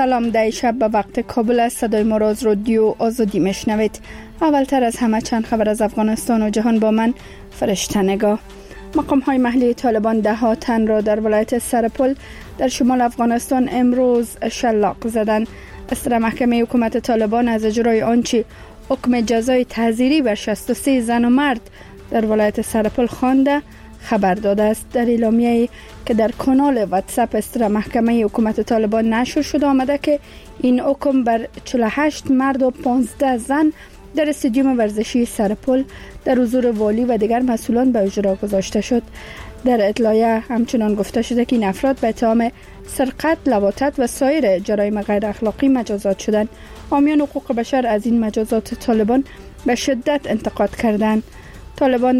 سلام، در شب به وقت کابل است. صدای ما را از رادیو آزادی میشنوید. اولتر از همه چند خبر از افغانستان و جهان با من فرشته نگاه. مقام های محلی طالبان 10 تن را در ولایت سرپل در شمال افغانستان امروز شلاق زدند. اصدر محکمه حکومت طالبان از اجرای آنچه حکم جزای تعزیری بر 63 زن و مرد در ولایت سرپل خوانده خبر داده است. در اعلامیه‌ای که در کانال واتساپ اصدر محکمه حکومت طالبان نشر شده آمده که این حکم بر 48 مرد و 15 زن در استادیوم ورزشی سرپل در حضور والی و دیگر مسئولان به اجرا گذاشته شد. در اطلاعیه همچنان گفته شده که این افراد به اتهام سرقت، لواطت و سایر جرایم غیر اخلاقی مجازات شدند. حامیان حقوق بشر از این مجازات طالبان به شدت انتقاد کردند. طالبان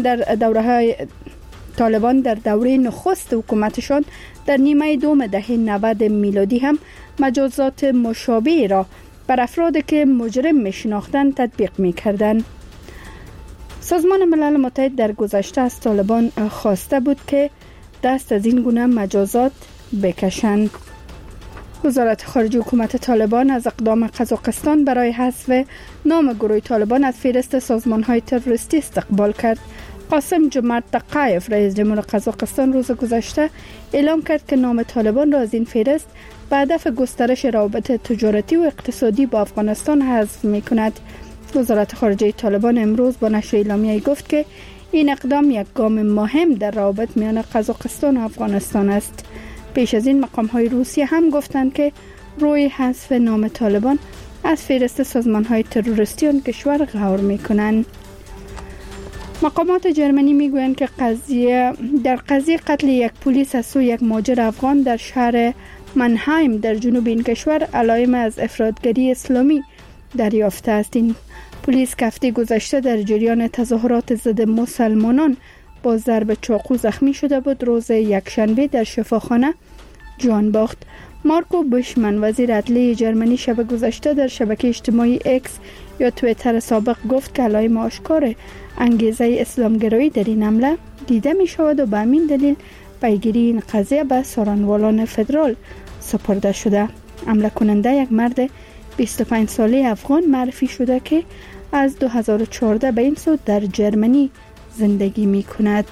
در دوره نخست حکومتشان در نیمه دوم دهه 90 میلادی هم مجازات مشابهی را بر افرادی که مجرم می‌شناختند تطبیق می‌کردند. سازمان ملل متحد در گذشته از طالبان خواسته بود که دست از این گونه مجازات بکشند. وزارت خارجه حکومت طالبان از اقدام قزاقستان برای حذف نام گروه طالبان از فهرست سازمان‌های تروریستی استقبال کرد. قاسم جمعت تقایف رئیس جمهور قزاقستان روز گذشته اعلام کرد که نام طالبان را از این فهرست به هدف گسترش روابط تجارتی و اقتصادی با افغانستان حذف می‌کند. وزارت خارجه طالبان امروز با نشر اعلامیه‌ای گفت که این اقدام یک گام مهم در روابط میان قزاقستان و افغانستان است. پیش از این مقام‌های روسیه هم گفتند که روی حذف نام طالبان از فهرست سازمان‌های تروریستی آن کشور غور می‌کنند. مقامات جرمنی میگویند که در قضیه قتل یک پلیس از سوی یک مهاجر افغان در شهر منهایم در جنوب این کشور علائم از افراطگری اسلامی دریافته است. این پلیس که هفته گذشته در جریان تظاهرات ضد مسلمانان با ضرب چاقو زخمی شده بود، روز یکشنبه در شفاخانه جان باخت. مارکو بوشمن وزیر عدلیه جرمنی شب گذشته در شبکه اجتماعی اکس یا توییتر سابق گفت که علائم آشکار انگیزه اسلامگرایی در این حمله دیده می شود و به همین دلیل پیگیری این قضیه به سارنوالان فدرال سپرده شده. حمله کننده یک مرد 25 ساله افغان معرفی شده که از 2014 به این سو در جرمنی زندگی می کند.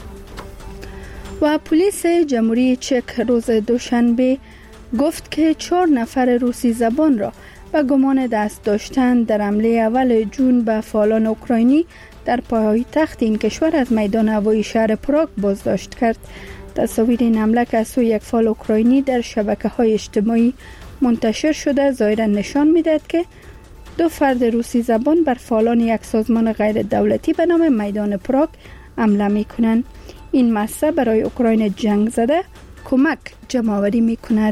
و پلیس جمهوری چک روز دوشنبه گفت که 4 نفر روسی زبان را به گمان دست داشتن در حمله اول جون به فعالان اوکراینی در پایتخت این کشور از میدان هوایی شهر پراگ بازداشت کرد. تصاویر این حمله که از سوی یک فعال اوکراینی در شبکه‌های اجتماعی منتشر شده ظاهراً نشان می‌دهد که 2 فرد روسی زبان بر فعالان یک سازمان غیر دولتی به نام میدان پراگ حمله می‌کنند. این مسئله برای اوکراین جنگ زده کمک جمع‌آوری می‌کند.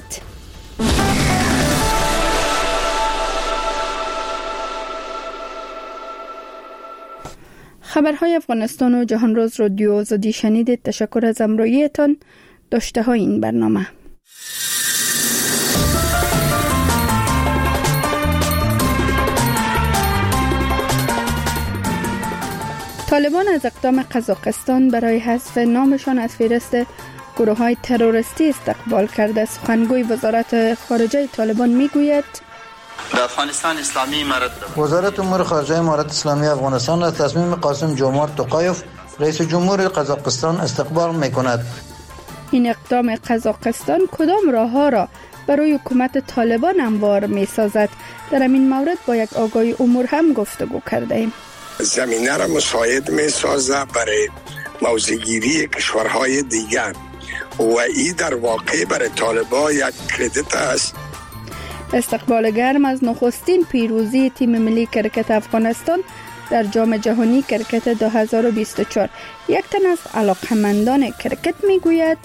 خبرهای افغانستان و جهان روز رادیو آزادی شنیدید. تشکر از همراهیتان. داشته های این برنامه. طالبان از اقدام قزاقستان برای حذف نامشان از فهرست گروه‌های تروریستی استقبال کرده. سخنگوی وزارت خارجه طالبان میگوید در افغانستان اسلامی وزارت امور خارجه امارت اسلامی افغانستان از تصمیم قاسم جمعت تقایف رئیس جمهور قزاقستان استقبال می‌کند. این اقدام قزاقستان کدام راه‌ها را برای حکومت طالبان هموار می‌سازد؟ در این مورد با یک آگاهی امور هم گفتگو کردیم. زمینه را مساعد می‌سازد برای موضع‌گیری کشورهای دیگر و این در واقع برای طالبان یک کردیت است. استقبال گرم از نخستین پیروزی تیم ملی کرکت افغانستان در جام جهانی کرکت 2024. یک تن از علاقه‌مندان کرکت میگوید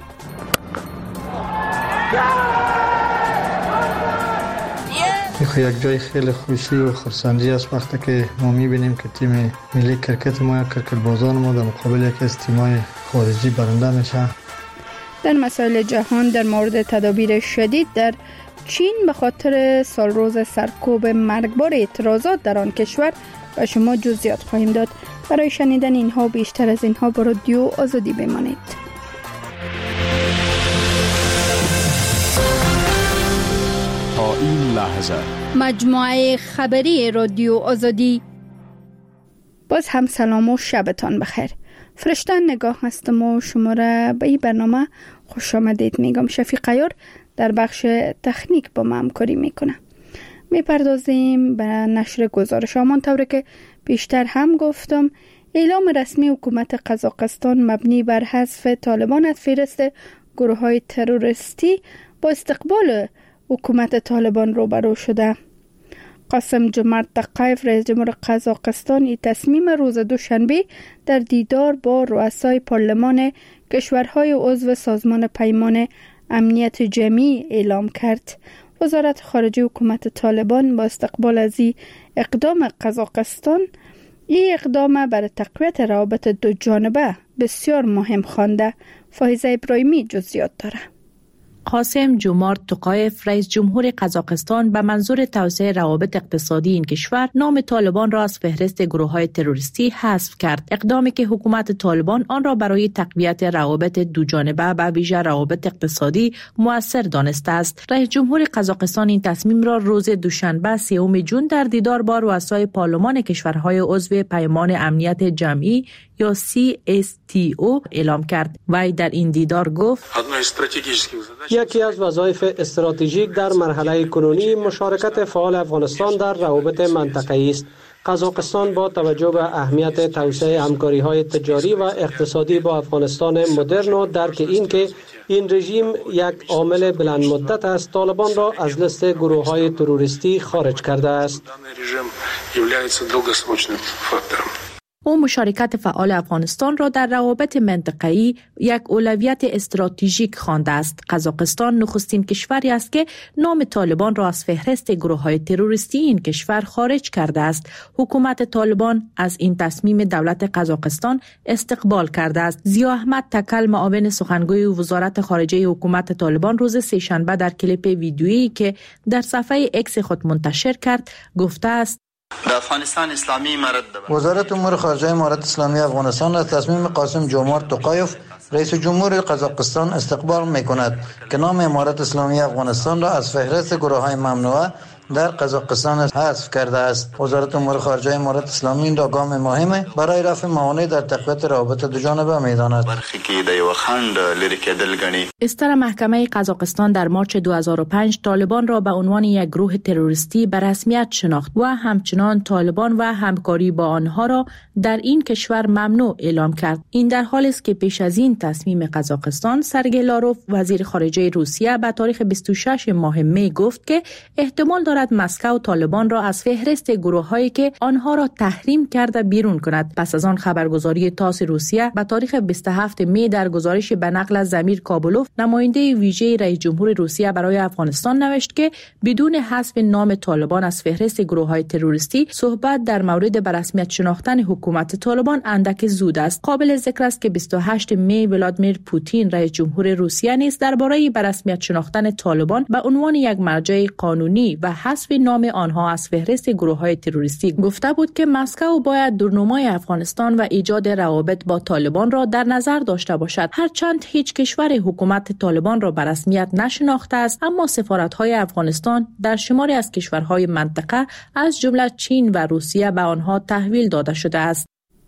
یک جای خیلی خوشی و خرسندی است وقتی که ما میبینیم که تیم ملی کرکت ما، کرکت بازان ما در مقابل یکی از تیم‌های خارجی برنده میشه. در مسائل جهان در مورد تدابیر شدید در چین به خاطر سالروز سرکوب مرگبار اعتراضات در آن کشور و شما جزئیات خواهیم داد. برای شنیدن اینها بیشتر از اینها با رادیو آزادی بمانید. این لحظه. مجموعه خبری رادیو آزادی. باز هم سلام و شبتان بخیر. فرشتن نگاه هستم و شما را به این برنامه خوش آمدید میگم. شفیق عیار در بخش تکنیک با ما همکاری میکنه. میپردازیم به نشر گزارش. همانطور که بیشتر هم گفتم، اعلام رسمی حکومت قزاقستان مبنی بر حذف طالبان از فهرست گروه‌های تروریستی با استقبال حکومت طالبان روبرو شده. قاسم جمارت توقایف رئیس جمهور قزاقستان این تصمیم روز دوشنبه در دیدار با رؤسای پارلمان کشورهای عضو سازمان پیمان امنیت جمعی اعلام کرد. وزارت خارجه حکومت طالبان با استقبال از این اقدام قزاقستان، این اقدام برای تقویت روابط دو جانبه بسیار مهم خوانده. فایزه ابراهیمی جزئیات داره. قاسم جمارت توقایف رئیس جمهور قزاقستان به منظور توسعه روابط اقتصادی این کشور نام طالبان را از فهرست گروه‌های تروریستی حذف کرد. اقدامی که حکومت طالبان آن را برای تقویت روابط دوجانبه به ویژه روابط اقتصادی مؤثر دانسته است. رئیس جمهور قزاقستان این تصمیم را روز دوشنبه 3 جون در دیدار با رؤسای پارلمان کشورهای عضو پیمان امنیت جمعی یا CSTO اعلام کرد. وی در این دیدار گفت یکی از وظایف استراتژیک در مرحله کنونی مشارکت فعال افغانستان در روابط منطقه‌ای است. قزاقستان با توجه به اهمیت توسعه همکاری‌های تجاری و اقتصادی با افغانستان مدرن و درک این که این رژیم یک عامل بلند مدت است، طالبان را از لیست گروه‌های تروریستی خارج کرده است. او مشارکت فعال افغانستان را در روابط منطقه‌ای یک اولویت استراتژیک خوانده است. قزاقستان نخستین کشوری است که نام طالبان را از فهرست گروه‌های تروریستی این کشور خارج کرده است. حکومت طالبان از این تصمیم دولت قزاقستان استقبال کرده است. ضیا احمد تکل، معاون سخنگوی وزارت خارجه حکومت طالبان، روز سه‌شنبه در کلیپ ویدیویی که در صفحه اکس خود منتشر کرد گفته است: در افغانستان اسلامی وزارت امور خارجه امارت اسلامی افغانستان از تصمیم قاسم جمارت توقایف رئیس جمهور قزاقستان استقبال می‌کند که نام امارت اسلامی افغانستان را از فهرست گروه‌های ممنوعه در قزاقستان حذف کرده است. وزارت امور خارجه امارت اسلامی این را گام مهمه برای رفع موانع در تقویت روابط دوجانبه می‌داند. استر محکمه قزاقستان در مارچ 2005 طالبان را به عنوان یک گروه تروریستی به رسمیت شناخت و همچنان طالبان و همکاری با آنها را در این کشور ممنوع اعلام کرد. این در حالی است که پیش از این تصمیم قزاقستان، سرگئی لاروف وزیر خارجه روسیه به تاریخ 26 ماه می گفت که احتمال دارد مسکو طالبان را از فهرست گروه‌هایی که آنها را تحریم کرده بیرون کند. پس از آن خبرگزاری تاس روسیه به تاریخ 27 می در گزارش به نقل از زمیر کابولوف، نماینده ویژه رئیس جمهور روسیه برای افغانستان، نوشت که بدون حذف نام طالبان از فهرست گروه‌های تروریستی صحبت در مورد به رسمیت شناختن حکومت طالبان اندک زود است. قابل ذکر است که 28 می ولادیمیر پوتین رئیس جمهور روسیه نیز درباره به رسمیت شناختن طالبان به عنوان یک مرجع قانونی و حذف نام آنها از فهرست گروه‌های تروریستی گفته بود که مسکو باید دورنمای افغانستان و ایجاد روابط با طالبان را در نظر داشته باشد. هرچند هیچ کشور حکومت طالبان را به رسمیت نشناخته است، اما سفارت‌های افغانستان در شماری از کشورهای منطقه از جمله چین و روسیه به آنها تحویل داده شده است.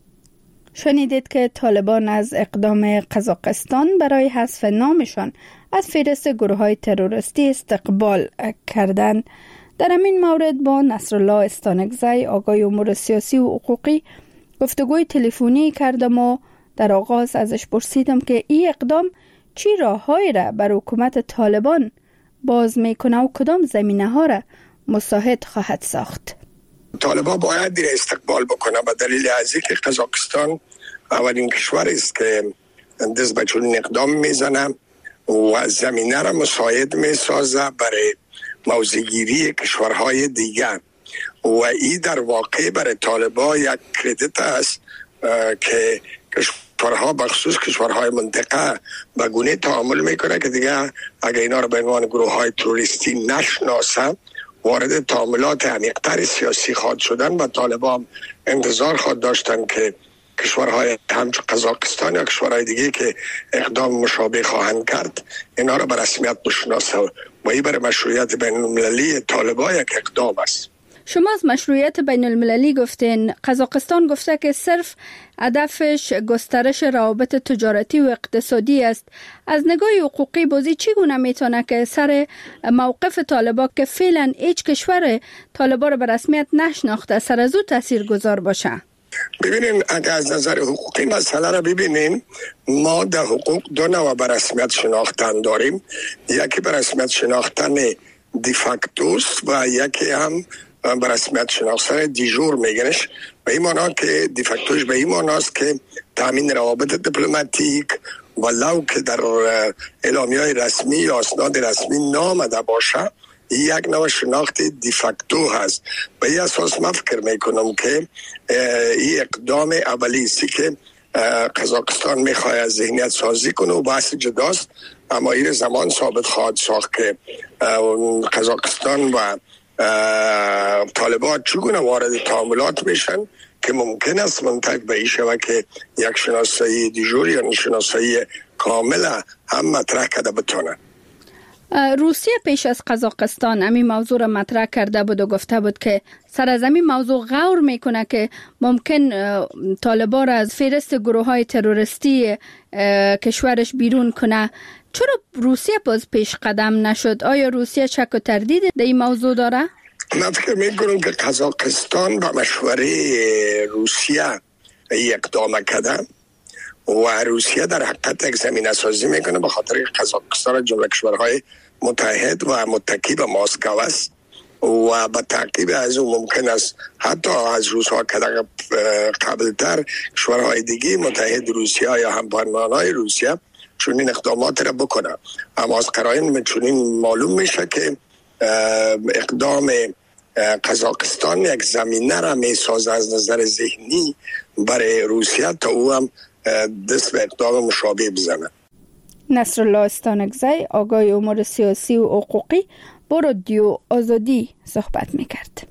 شنیدید که طالبان از اقدام قزاقستان برای حذف نامشان از فهرست گروه‌های تروریستی استقبال کردند. در همین مورد با نصرالله استانکزی، آقای امور سیاسی و حقوقی، گفتگوی تلفنی کردم و در آغاز ازش پرسیدم که این اقدام چی راه‌هایی را بر حکومت طالبان باز میکنه و کدام زمینه‌ها را مساعد خواهد ساخت. طالبان باید دیر استقبال بکنه به دلیل از اینکه قزاقستان اولین کشور است که دست به چنین اقدام میزنه و زمینه را مساعد میسازه برای موضع‌گیری کشورهای دیگر و این در واقع برای طالبان یک کردیت است که کشورها بخصوص کشورهای منطقه به گونه تعامل میکنه که دیگه اگر اینا رو به عنوان گروه‌های تروریستی نشناسن وارد تعاملات عمیق‌تر سیاسی خواهد شدن و طالبان انتظار خواهد داشتن که کشورهای همچون قزاقستان یا کشورهای دیگه که اقدام مشابه خواهند کرد اینا را به رسمیت بشناسه و این برای مشروعیت بین المللی طالبان یک اقدام است. شما از مشروعیت بین المللی گفتین. قزاقستان گفته که صرف هدفش گسترش روابط تجارتی و اقتصادی است. از نگاه حقوقی بازی چگونه میتونه که سر موقف طالبان که فعلا هیچ کشور طالبان را به رسمیت نشناخته سر از او تاثیرگذار باشه؟ ببینین اگر از نظر حقوقی مسئله را ببینین، ما در حقوق دو نوع به رسمیت شناختن داریم. یکی به رسمیت شناختن دیفاکتوست و یکی هم به رسمیت شناختن دیجور میگنش. به این معنی که دیفاکتوش به این معنی است که تامین روابط دیپلماتیک ولو که در اعلامیه‌های رسمی یا اسناد رسمی نامده باشه، یک نوع شناخت دیفاکتو هست. به این اساس من فکر میکنم که این اقدام اولی است که قزاقستان میخواد از ذهنیت سازی کنه و بحث جداست، اما این زمان ثابت خواهد ساخت که قزاقستان و طالبان چگونه وارد تعاملات میشن که ممکن است منتج به این شود که یک شناسایی دیجور یا شناسایی کامل هم مطرح کرده بتونه. روسیه پیش از قزاقستان همین موضوع را مطرح کرده بود و گفته بود که سر از همین موضوع غور میکنه که ممکن طالبان را از فهرست گروه‌های تروریستی کشورش بیرون کنه. چرا روسیه باز پیش قدم نشد؟ آیا روسیه شک و تردید در این موضوع داره؟ من فکر میکنم که قزاقستان با مشوره روسیه اقدام کرده و روسیه در حقیقت یک زمینه سازی میکنه به خاطر قزاقستان جمله کشورهای متحد و متکی به مسکو است و به تعقیب از اون ممکن است حتی از روس‌ها که قبلتر کشورهای دیگه متحد روسیه یا همپیمانان روسیه چنین اقدامات را بکنه. اما از قرائن چنین معلوم میشه که اقدام قزاقستان یک زمینه را میسازه از نظر ذهنی برای روسیه تا او هم دست به اقدام مشابه بزنه. نصرالله استانکزی آگاه امور سیاسی و حقوقی با رادیو آزادی صحبت میکرد.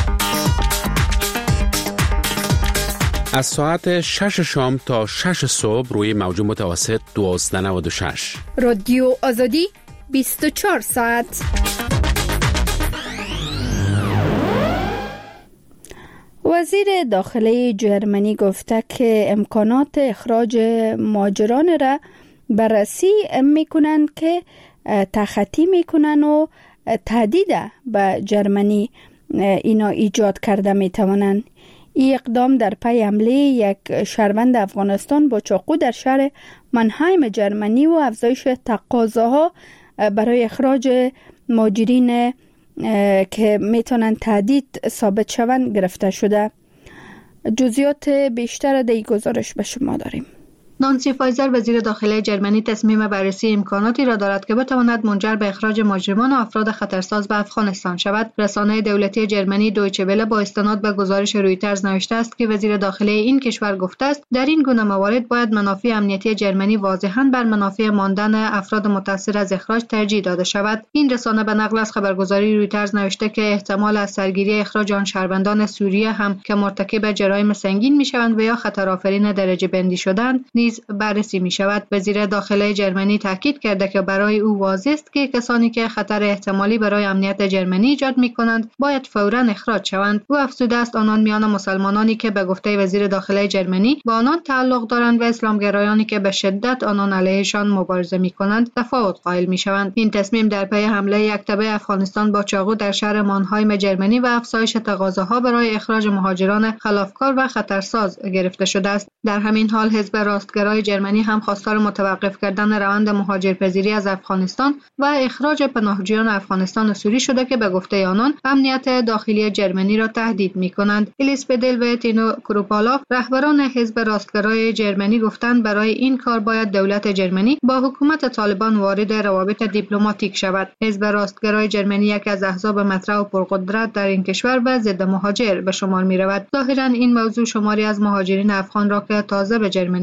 از ساعت 6 شام تا 6 صبح روی موج متوسط 1296 رادیو آزادی 24 ساعت. وزیر داخلی جرمنی گفته که امکانات اخراج مهاجران را بررسی میکنند که تخطی میکنن و تهدید به جرمنی اینا ایجاد کرده میتوانند. این اقدام در پی حمله یک شهروند افغانستان با چاقو در شهر منهایم جرمنی و افزایش تقاضاها برای اخراج مهاجرین که میتونن تهدید ثابت شوند گرفته شده. جزئیات بیشتر در این گزارش به شما داریم. نانسی فایزر وزیر داخلی جرمنی تصمیم بررسی امکاناتی را دارد که بتواند منجر به اخراج مجرمان و افراد خطرساز به افغانستان شود. رسانه دولتی جرمنی دویچه وله با استناد به گزارش رویترز نوشته است که وزیر داخلی این کشور گفته است در این گونه موارد باید منافع امنیتی جرمنی واضحاً بر منافع ماندن افراد متاثر از اخراج ترجیح داده شود. این رسانه به نقل از خبرگزاری رویترز نوشته که احتمال از سرگیری اخراج آن شهروندان سوریه هم که مرتکب جرایم سنگین میشوند و یا خطرآفرین درجه بندی شدند بررسی می شود. وزیر داخلی جرمنی تاکید کرده که برای او واضح است که کسانی که خطر احتمالی برای امنیت جرمنی ایجاد می کنند باید فوراً اخراج شوند. او افزوده است آنان میان مسلمانانی که به گفته وزیر داخلی جرمنی با آنان تعلق دارند و اسلامگرایانی که به شدت آنان علیهشان مبارزه می کنند تفاوت قائل می شوند. این تصمیم در پی حمله یک تبع افغانستان با چاقو در شهر مانهایم جرمنی و افزایش تقاضاها برای اخراج مهاجران خلافکار و خطرساز گرفته شده است. در همین حال حزب راستگرای جرمنی هم خواستار متوقف کردن روند مهاجرپذیری از افغانستان و اخراج پناهجویان افغانستان و سوری شده که به گفته آنان امنیت داخلی جرمنی را تهدید می‌کنند. الیس بدل و تینو کروپالاف رهبران حزب راستگرای جرمنی گفتند برای این کار باید دولت جرمنی با حکومت طالبان وارد روابط دیپلماتیک شود. حزب راستگرای جرمنی یکی از احزاب مطرح و پرقدرت در این کشور و ضد مهاجر به شمار می‌رود. ظاهراً این موضوع شماری از مهاجرین افغان را که تازه به جرمنی رفتند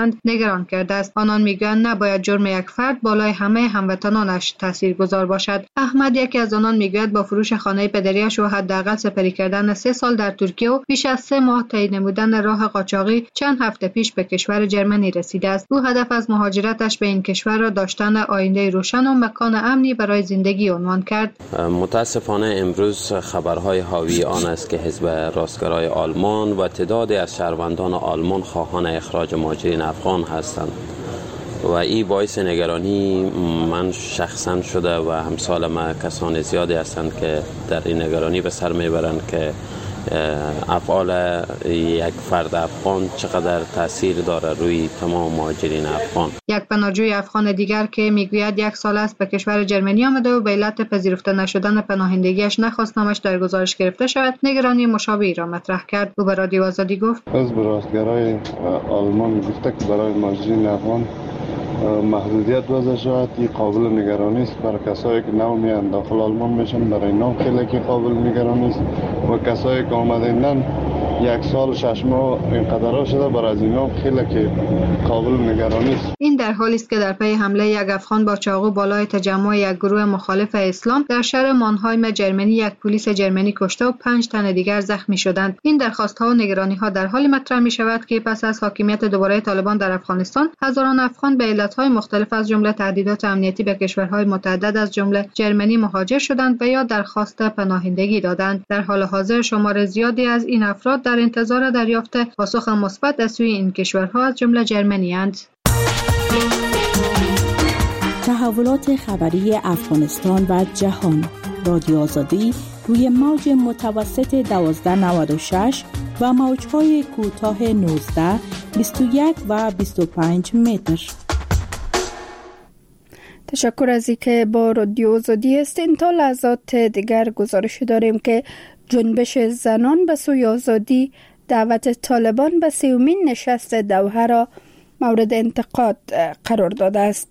می‌کنند نگران کرده است. آنان می‌گویند نباید جرم یک فرد بالای همه هموطنانش تاثیرگذار باشد. احمد یکی از آنان می‌گوید با فروش خانه پدریش و حداقل سپری کردن 3 سال در ترکیه و بیش از 3 ماه طی نمودن راه قاچاقی چند هفته پیش به کشور جرمنی رسیده است. او هدف از مهاجرتش به این کشور را داشتن آینده روشن و مکان امنی برای زندگی عنوان کرد. متاسفانه امروز خبرهای حاوی آن است که حزب راستگرای آلمان و تعدادی از شهروندان آلمان خواهان اخراج مهاجرین افغان هستند و این باعث نگرانی من شخصا شده و همسال ما کسان زیادی هستند که در این نگرانی به سر میبرند که افعال یک فرد افغان چقدر تاثیر داره روی تمام مهاجرین افغان. یک پناهجوی افغان دیگر که میگوید 1 سال است به کشور جرمنی آمده و به علت پذیرفته نشدن پناهندگیش نخواست نامش در گزارش گرفته شود، نگرانی مشابهی را مطرح کرد. او به رادیو آزادی گفت حزب راستگرای آلمان گفته که برای مهاجرین افغان محدودیت وضع شود. این قابل نگرانی است برای کسایی که نو میان داخل آلمان میشن، برای اینا خیلی که قابل نگرانی است و کسایی که آمدن 1 سال 6 ماه اینقدر شده برای از اینا خیلی که قابل نگرانی است. این در حالی است که در پی حمله یک افغان با چاقو بالای تجمع یک گروه مخالف اسلام در شهر مانهایم جرمنی یک پلیس جرمنی کشته و 5 تن دیگر زخمی شدند. این درخواست‌ها و نگرانی‌ها در حالی مطرح می‌شود که پس از حاکمیت دوباره طالبان در افغانستان هزاران افغان به علت‌های مختلف از جمله تهدیدات امنیتی به کشورهای متعدد از جمله جرمنی مهاجر شدند و یا درخواست پناهندگی دادند. در حال حاضر شمار زیادی از این افراد در انتظار دریافت پاسخ مثبت از سوی این کشورها از جمله جرمنی اند. تحولات خبری افغانستان و جهان. رادیو آزادی روی موج متوسط 1296 و موج‌های کوتاه 19 21 و 25 متر. تشکر از اینکه با رادیو آزادی هستین. تا لحظات دیگر گزارش داریم که جنبش زنان به سوی آزادی دعوت طالبان به 30مین نشست دوحه را مورد انتقاد قرار داده است.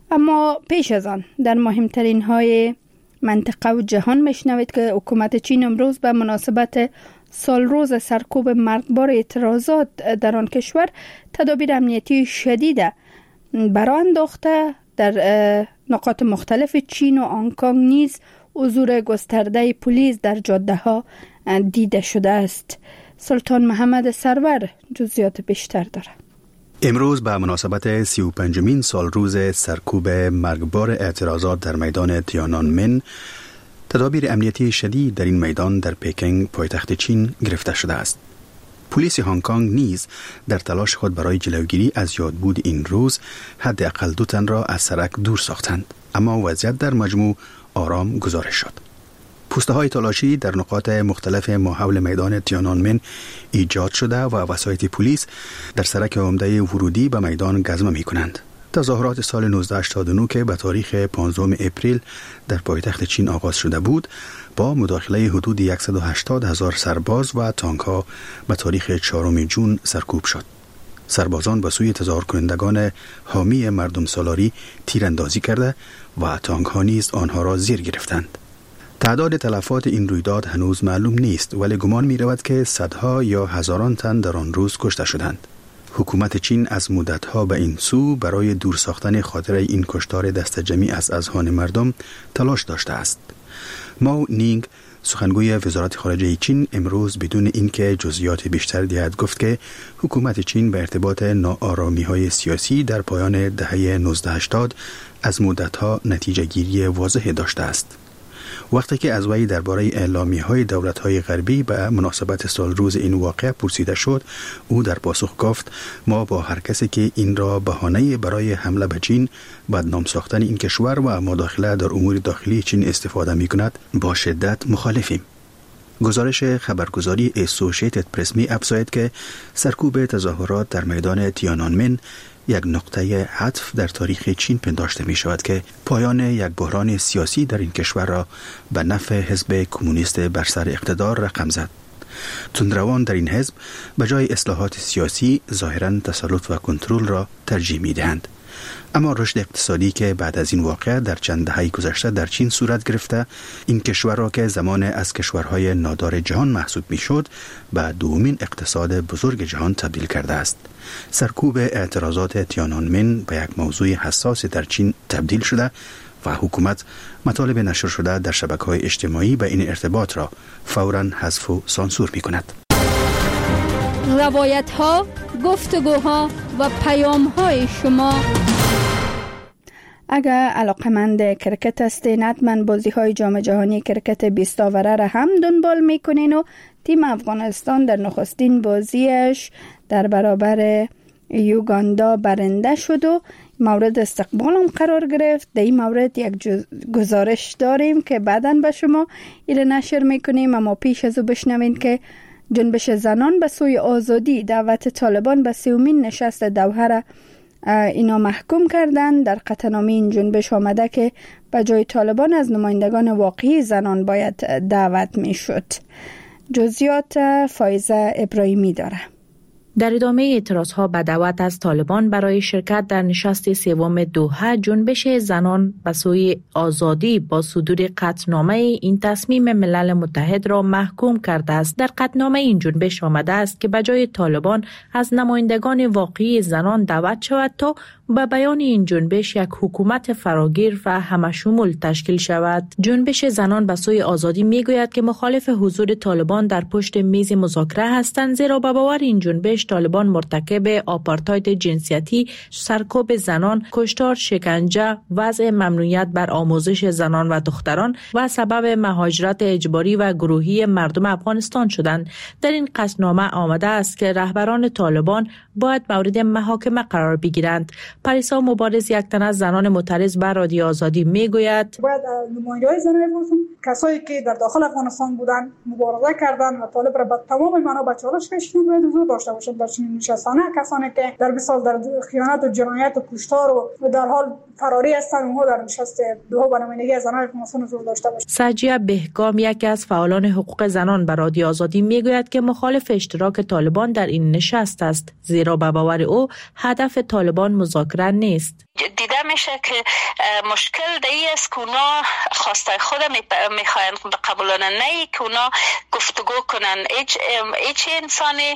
اما پیش از آن در مهمترین های منطقه و جهان میشنوید که حکومت چین امروز به مناسبت سالروز سرکوب مرگبار اعتراضات در آن کشور تدابیر امنیتی شدید برآورده انداخته. در نقاط مختلف چین و هنگ کنگ نیز حضور گسترده پلیس در جاده ها دیده شده است. سلطان محمد سرور جزئیات بیشتر داره. امروز به مناسبت 35مین سالروز سرکوب مرگبار اعتراضات در میدان تیانانمن تدابیر امنیتی شدید در این میدان در پکینگ پایتخت چین گرفته شده است. پلیس هنگ کنگ نیز در تلاش خود برای جلوگیری از یادبود این روز حداقل 2 تن را از سرک دور ساختند، اما وضعیت در مجموع آرام گزارش شد. پوسته‌های تلاشی در نقاط مختلف ماحول میدان تیانانمن ایجاد شده و وسایط پلیس در سرک عمده ورودی به میدان گزمه می‌کنند. تظاهرات سال 1989 که به تاریخ 15 اپریل در پایتخت چین آغاز شده بود، با مداخله حدود 180,000 سرباز و تانک‌ها به تاریخ 4 جون سرکوب شد. سربازان به سوی تظاهر کنندگان حامی مردم سالاری تیراندازی کرده و تانک‌ها نیز آنها را زیر گرفتند. تعداد تلفات این رویداد هنوز معلوم نیست، ولی گمان می رود که صدها یا هزاران تن در آن روز کشته شدند. حکومت چین از مدتها به این سو برای دور ساختن خاطره این کشتار دست جمعی از اذهان مردم تلاش داشته است. ماو نینگ سخنگوی وزارت خارجه چین امروز بدون اینکه جزئیات بیشتر دهد گفت که حکومت چین به ارتباط ناآرامی‌های سیاسی در پایان دهه 1980 از مدتها نتیجه گیری واضح داشته است. وقتی که از وی درباره اعلامیه‌های دولت‌های غربی به مناسبت سالروز این واقعه پرسیده شد، او در پاسخ گفت ما با هر کسی که این را بهانه برای حمله به چین، بدنام ساختن این کشور و مداخله در امور داخلی چین استفاده می‌کند با شدت مخالفیم. گزارش خبرگزاری اسوسییتد پرس می افزاید که سرکوب تظاهرات در میدان تیانانمن یک نقطه عطف در تاریخ چین پنداشته می شود که پایان یک بحران سیاسی در این کشور را به نفع حزب کمونیست بر سر اقتدار رقم زد. تندروان در این حزب به جای اصلاحات سیاسی ظاهراً تسلط و کنترل را ترجیح می دهند. اما رشد اقتصادی که بعد از این واقعه در چند دهه گذشته در چین صورت گرفته، این کشور را که زمان از کشورهای نادار جهان محسوب میشد به دومین اقتصاد بزرگ جهان تبدیل کرده است. سرکوب اعتراضات تیانانمن به یک موضوع حساس در چین تبدیل شده و حکومت مطالب نشر شده در شبکه‌های اجتماعی به این ارتباط را فوراً حذف و سانسور می‌کند. روایت‌ها، گفتگوها و پیام‌های شما. اگر علاقمند کرکت هستین، حتما بازی‌های جام جهانی کرکت 20 آوره را هم دنبال می‌کنین و تیم افغانستان در نخستین بازیش در برابر یوگاندا برنده شد و مورد استقبال هم قرار گرفت. در این مورد یک گزارش داریم که بعداً به شما ایره نشر میکنیم، اما پیش از او بشنوین که جنبش زنان به سوی آزادی دعوت طالبان به 30مین نشست دوحه را اینا محکوم کردند. در قطعنامه این جنبش آمده که به جای طالبان از نمایندگان واقعی زنان باید دعوت میشد. جزئیات فایزه ابراهیمی داره. در ادامه اعتراضها به دعوت از طالبان برای شرکت در نشست سوم دوحه، جنبش زنان به سوی آزادی با صدور قطعنامه این تصمیم ملل متحد را محکوم کرده است. در قطعنامه این جنبش آمده است که به جای طالبان از نمایندگان واقعی زنان دعوت شود تا به بیان این جنبش یک حکومت فراگیر و همشمول تشکیل شود. جنبش زنان به سوی آزادی میگوید که مخالف حضور طالبان در پشت میز مذاکره هستند، زیرا به باور این جنبش طالبان مرتکب آپارتاید جنسیتی، سرکوب زنان، کشتار، شکنجه، وضع ممنوعیت بر آموزش زنان و دختران و سبب مهاجرت اجباری و گروهی مردم افغانستان شدند. در این قطعنامه آمده است که رهبران طالبان باید مورد محاکمه قرار بگیرند. پریسا مبارز، یک تن از زنان معترض بر رادیو آزادی، میگوید باید نماینده‌های زنان افغانستان، کسایی که در داخل افغانستان بودن، مبارزه کردن و طالب را به تمام معنا به چالش کشیدن، باید حضور داشته باشند در چنین نشستانه. کسانی که در مثال در خیانت و جنایت و کشتار و در حال فراری هستند، اونها در نشست دوحه به نمایندگی زنان افغانستان حضور داشته باشند. سجیه بهگام، یکی از فعالان حقوق زنان بر رادیو آزادی، میگوید که مخالف اشتراک طالبان در این نشست است، زیرا به باور او هدف طالبان مذاکره نیست. دیده میشه که مشکل دی است که اونا خواسته خود میخواین قبولانه، نه که اونا گفتگو کنن. هیچ انسانی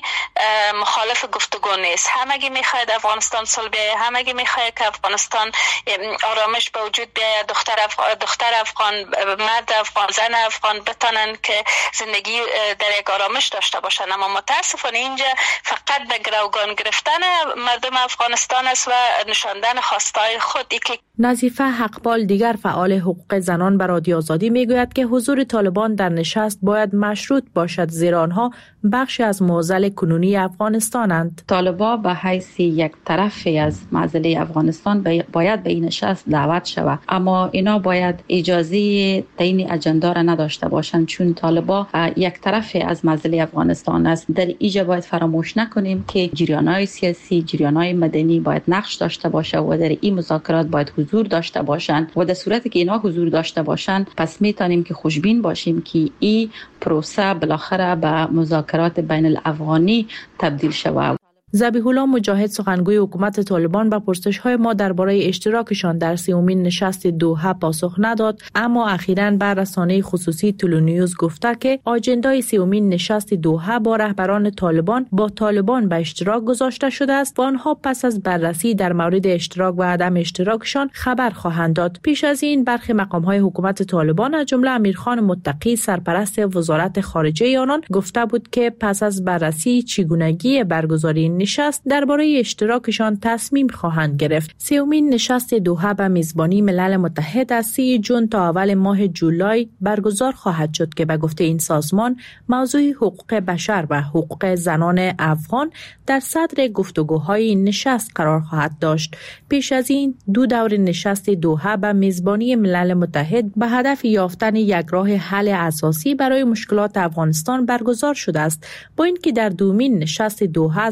مخالف گفتگو نیست. همگی میخواید افغانستان صلح بیاید، همگی میخواید که افغانستان آرامش به وجود بیاید، دختر افغان، مرد افغان، زن افغان بتونن که زندگی در یک آرامش داشته باشن. اما متاسفانه اینجا فقط به گروگان گرفتن مردم افغانستان است و نشاندن خواستای خود. نظیفه حقپال، دیگر فعال حقوق زنان بر رادیو آزادی، میگوید که حضور طالبان در نشست باید مشروط باشد، زیرا آنها بخشی از معضل کنونی افغانستانند. طالبان به حیث یک طرفی از معضله افغانستان باید به این نشست دعوت شود، اما اینا باید اجازه تعیین اجندا را نداشته باشند، چون طالبان یک طرفی از معضله افغانستان است. در اینجا باید فراموش نکنیم که جریان‌های سیاسی، جریان‌های مدنی باید نقش داشته باشه و در این مذاکرات باید حضور داشته باشند و در صورتی که اینا حضور داشته باشند، پس میتونیم که خوشبین باشیم که این پروسه بالاخره به مذاکرات بین الافغانی تبدیل شود. ذبیح الله مجاهد، سخنگوی حکومت طالبان، به پرسش‌های ما درباره اشتراکشان در 30مین نشست دوحه پاسخ نداد، اما اخیراً بر رسانه خصوصی طلوع نیوز گفته که آجندای 30مین نشست دوحه با رهبران طالبان به اشتراک گذاشته شده است و آنها پس از بررسی در مورد اشتراک و عدم اشتراکشان خبر خواهند داد. پیش از این برخی مقام‌های حکومت طالبان از جمله امیرخان متقی، سرپرست وزارت خارجه آنان، گفته بود که پس از بررسی چگونگی برگزاری نشست درباره اشتراکشان تصمیم خواهند گرفت. 30مین نشست دوحه به میزبانی ملل متحد از 3 ژوئن تا اول ماه جولای برگزار خواهد شد که به گفته این سازمان موضوع حقوق بشر و حقوق زنان افغان در صدر گفتگوهای این نشست قرار خواهد داشت. پیش از این 2 دور نشست دوحه به میزبانی ملل متحد به هدف یافتن یک راه حل اساسی برای مشکلات افغانستان برگزار شده است، با اینکه در دومین نشست دوحه از نمایندگان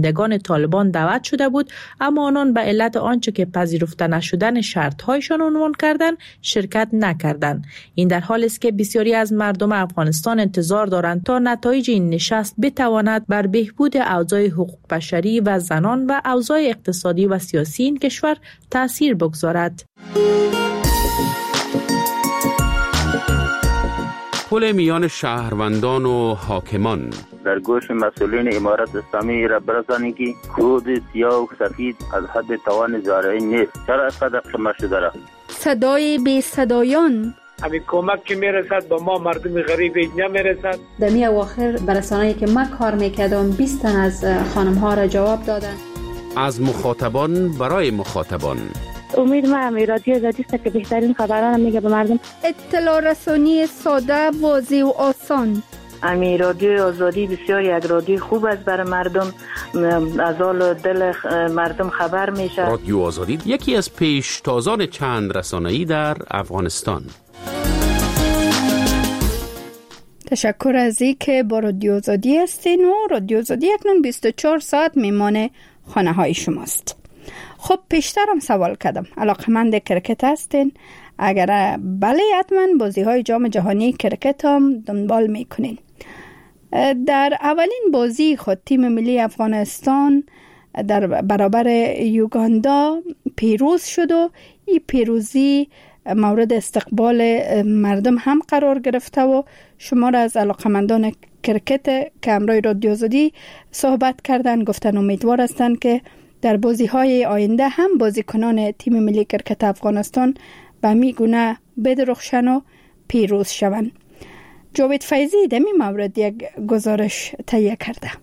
نمایندگان طالبان دعوت شده بود، اما آنان به علت آنچه که پذیرفته نشدن شرط‌هایشان عنوان کردند شرکت نکردند. این در حالی است که بسیاری از مردم افغانستان انتظار دارند تا نتایج این نشست بتواند بر بهبود اوضاع حقوق بشری و زنان و اوضاع اقتصادی و سیاسی این کشور تأثیر بگذارد. پل میان شهروندان و حاکمان در گوش مسئولین امارت اسلامی را برسانید که کود سیاه و سفید از حد توان زارعی نیست. چرا از قدر شما شده را؟ صدای بی صدایان همین کمک که میرسد به ما مردم غریب نمیرسد. در می اواخر برسانه‌ای که ما کار میکردم 20 تن از خانم ها را جواب دادن. از مخاطبان برای مخاطبان. امید ما رادیو آزادی است که بهترین خبران میگه به مردم. اطلاع رسانی ساده، واضح و آسان. رادیو آزادی بسیار یک رادیو خوب است برای مردم، از حال دل مردم خبر میشه. رادیو آزادی یکی از پیشتازان چند رسانه‌ای در افغانستان. تشکر از این که با رادیو آزادی هستین و رادیو آزادی اکنون 24 ساعت میمانه خانه های شماست. خب پیشتر هم سوال کردم علاقمند کرکت هستین؟ اگر بله حتما بازی های جام جهانی کرکت هم دنبال میکنین. در اولین بازی خود تیم ملی افغانستان در برابر یوگاندا پیروز شد و این پیروزی مورد استقبال مردم هم قرار گرفته و شمار از علاقمندان کرکت که همراه رادیو آزادی صحبت کردن گفتن امیدوار هستند که در بازی‌های آینده هم بازیکنان تیم ملی کرکت افغانستان به همین گونه بدرخشن و پیروز شوند. جاوید فیضی در این مورد یک گزارش تهیه کرده.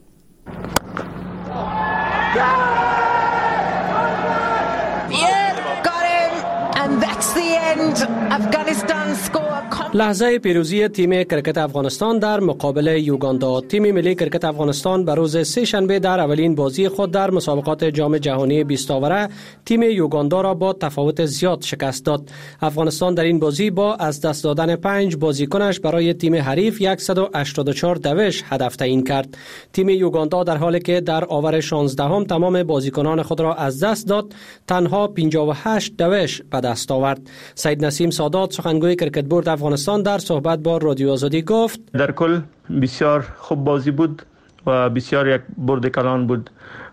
لحظه پیروزی تیم کرکت افغانستان در مقابل یوگاندا. تیم ملی کرکت افغانستان بر روز سه شنبه در اولین بازی خود در مسابقات جام جهانی 20 آوره تیم یوگاندا را با تفاوت زیاد شکست داد. افغانستان در این بازی با از دست دادن 5 بازیکنش برای تیم حریف 184 دوش هدف تعیین کرد. تیم یوگاندا در حالی که در آور 16 تمام بازیکنان خود را از دست داد، تنها 58 دوش به دست آورد. سید نسیم سادات سخنگوی کرکت بورد افغانستان در صحبت با رادیو آزادی گفت در کل بسیار خوب بازی بود و بسیار یک برد کلان بود.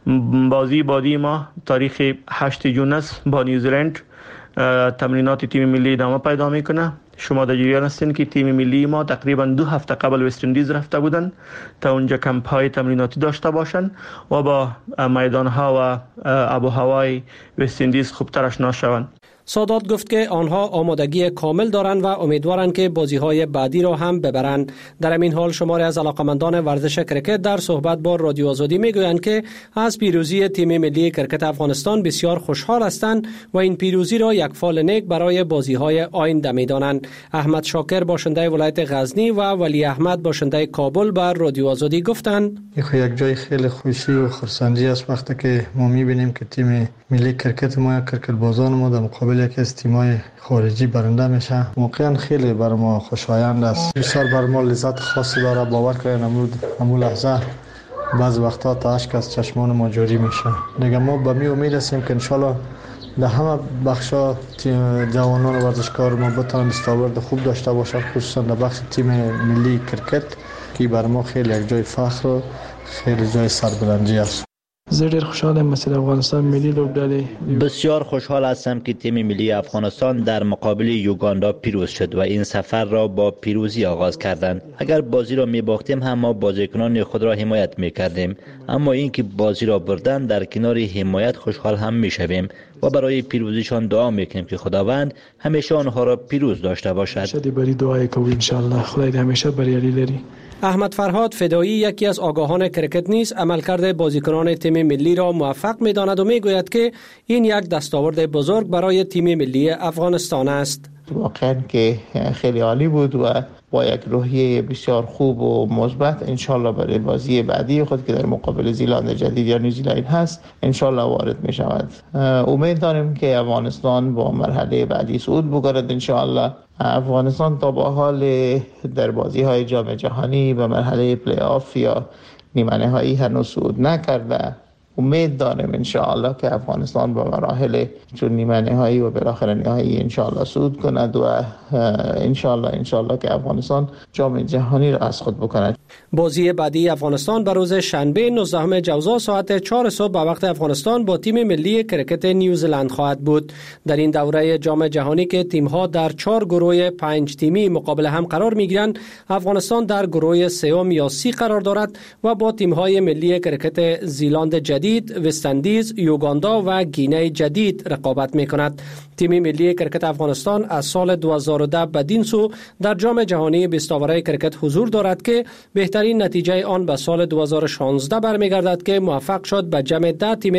بازی بعدی ما تاریخ 8 جون است با نیوزیلند. تمرینات تیم ملی ادامه پیدا میکنه. شما در جریان هستین که تیم ملی ما تقریبا 2 هفته قبل وست اندیز رفته بودن تا اونجا کمپ های تمریناتی داشته باشن و با میدان ها و آب و هوای وست اندیز خوبتر آشنا شوند. سادات گفت که آنها آمادگی کامل دارند و امیدوارند که بازی‌های بعدی را هم ببرند. در همین حال شماری از علاقمندان ورزش کرکت در صحبت با رادیو آزادی میگویند که از پیروزی تیم ملی کرکت افغانستان بسیار خوشحال هستند و این پیروزی را یک فال نیک برای بازی‌های آینده می‌دانند. احمد شاکر باشنده ولایت غزنی و ولی احمد باشنده کابل بر رادیو آزادی گفتند یک جای خیلی خوشی و خرسندی است وقتی که ما می‌بینیم که تیم ملی کرکت ما کرکت بازان ما در مقابل یکی از تیم‌های خارجی برنده میشه. واقعا خیلی بر ما خوشایند است. بسیار بر ما لذت خاصی داره. باور کنید امروز لحظه بعض وقتا تا اشک از چشمان ما جاری میشه. دیگه ما به می امید هستیم که انشالله در همه بخشا جوانان ورزشکار ما بتونن دستاورد خوب داشته باشند، خصوصا در بخش تیم ملی کرکت که بر ما خیلی یک جای فخر و خیلی جای سربلندی است. زه ډېر خوشحال یم چې د افغانستان ملي لوبډلې بسیار خوشحال هستم که تیم ملی افغانستان در مقابل یوگاندا پیروز شد و این سفر را با پیروزی آغاز کردند. اگر بازی را می‌باختیم هم ما بازیکنان خود را حمایت می‌کردیم، اما اینکه بازی را بردن در کنار حمایت خوشحال هم می‌شویم و برای پیروزیشان دعا می‌کنیم که خداوند همیشه آنها را پیروز داشته باشد. شدی بری دعای کوي ان شاء الله خدای دې همیشه بریالي لري. احمد فرهاد فدایی یکی از آگاهان کرکت نیز عملکرد بازیکنان تیم ملی را موفق می‌داند و می‌گوید که این یک دستاورد بزرگ برای تیم ملی افغانستان است. واقعا که خیلی عالی بود و با یک روحیه بسیار خوب و مثبت انشالله برای بازی بعدی خود که در مقابل زیلند جدید یا نیوزیلند هست انشالله وارد می شود. امید داریم که افغانستان با مرحله بعدی صعود بکند انشالله. افغانستان تا با حال در بازی های جام جهانی به مرحله پلی آف یا نیمه نهایی هنوز صعود نکرده امید داریم ان شاء الله که افغانستان با مراحل چون نیمه نهایی و بالاخره نهایی ان شاء الله صعود کند و ان شاء الله که افغانستان جام جهانی را از خود بکند. بازی بعدی افغانستان به روز شنبه 19 جوزا ساعت 4 صبح به وقت افغانستان با تیم ملی کرکت نیوزلند خواهد بود. در این دوره جام جهانی که تیم‌ها در 4 گروه 5 تیمی مقابل هم قرار می‌گیرند، افغانستان در گروه سوم یا سی قرار دارد و با تیم‌های ملی کرکت زیلند جدید، وست‌اندیز، یوگاندا و گینه جدید رقابت می‌کند. تیم ملی کرکت افغانستان از سال 2010 بدین سو در جام جهانی بیستاوره کرکت حضور دارد که بهترین نتیجه آن به سال 2016 برمیگردد که موفق شد به جمع 10 تیم